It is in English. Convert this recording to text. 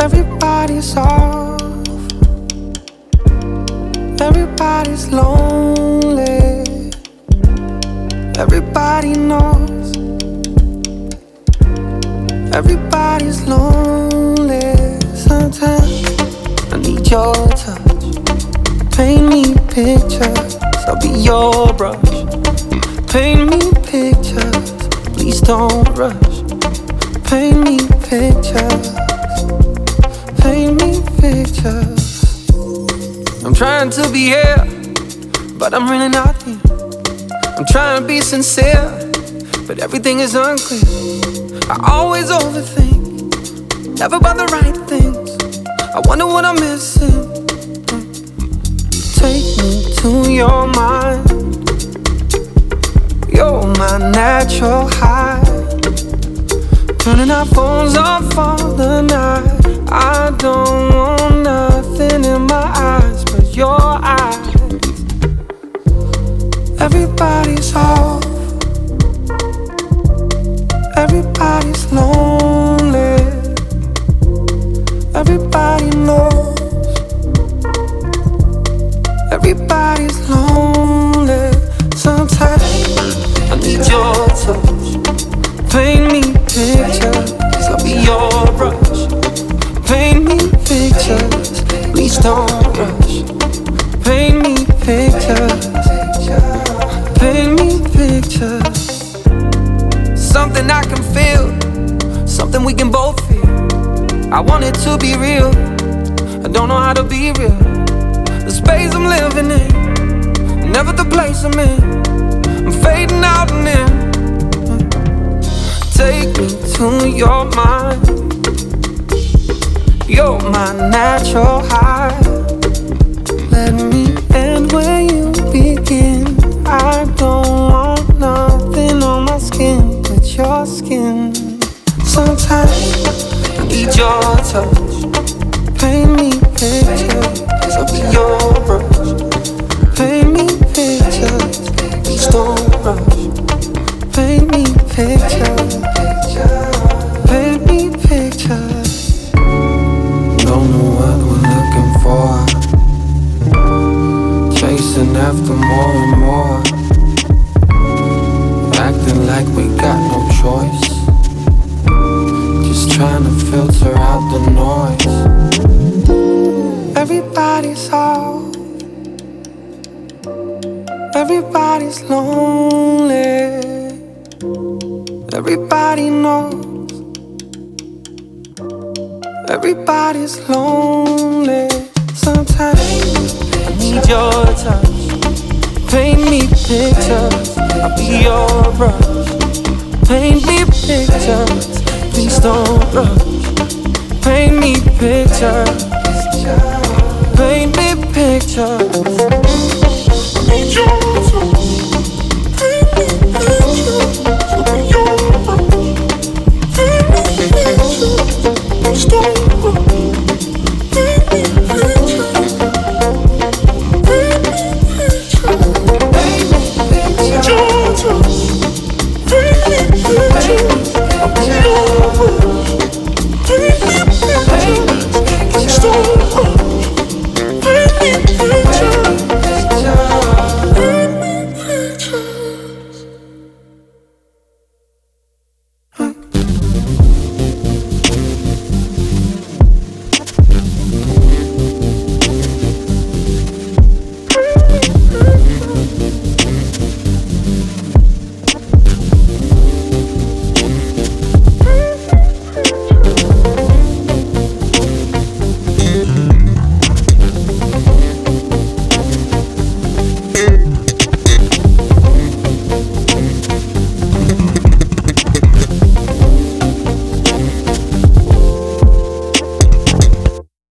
Everybody's off. Everybody's lonely. Everybody knows. Everybody's lonely. Sometimes I need your touch. Paint me pictures, I'll be your brush. Paint me pictures, please don't rush. Paint me pictures, paint me pictures. I'm trying to be here, but I'm really not here. I'm trying to be sincere, but everything is unclear. I always overthink, never buy the right things. I wonder what I'm missing. Take me to your mind. You're my natural high. Turning our phones off for the night. I don't want nothing in my eyes but your eyes. Everybody's off. Everybody's lonely. Everybody knows. Everybody's lonely. Sometimes I need your touch. Paint me pictures, I'll be your brush. Paint me pictures, please don't rush. Paint me pictures, paint me pictures. Something I can feel, something we can both feel. I want it to be real, I don't know how to be real. The space I'm living in, never the place I'm in. I'm fading out and in. Take me to your mind. You're my natural high. Let me end where you begin. I don't want nothing on my skin but your skin. Sometimes I need your touch. Paint me pictures, I'll be your brush. Paint me pictures, please don't rush. Paint me pictures, paint me pictures. Don't know what we're looking for. Chasing after more and more. Acting like we got no choice. Just trying to filter out the noise. Everybody's off. Everybody's lonely. Everybody knows. Everybody's lonely. Sometimes I need your touch. Paint me pictures, I'll be your brush. Paint me pictures, please don't rush. Paint me pictures, paint me pictures. I need your touch. Paint me pictures, I'll be your brush. Paint me pictures, please don't rush. Paint me pictures, paint me pictures. Paint me pictures, your touch. Paint me pictures, I'll be your brush.